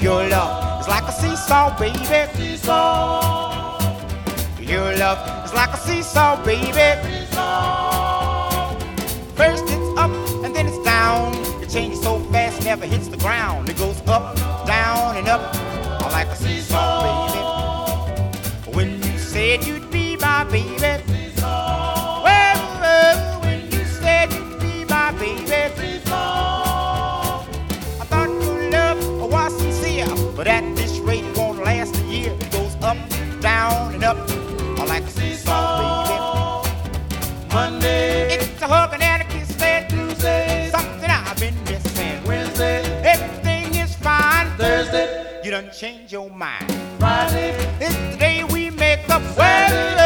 Your love is like a seesaw, baby. Seesaw. Your love is like a seesaw, baby. Seesaw. First it's up and then it's down. It changes so fast, never hits the ground. It goes up, down, and up, like a seesaw, baby. When you said you'd be my baby, Seesaw. well, when you said you'd be my baby, Seesaw. I thought your love was sincere, but at this rate it won't last a year. It goes up, down, and up, like a seesaw, baby. Monday. It's a hug and a kiss, man. Tuesday. Something I've been missing. Wednesday. Everything is fine. Thursday. You done change your mind. Friday. It's the day we make up. Well,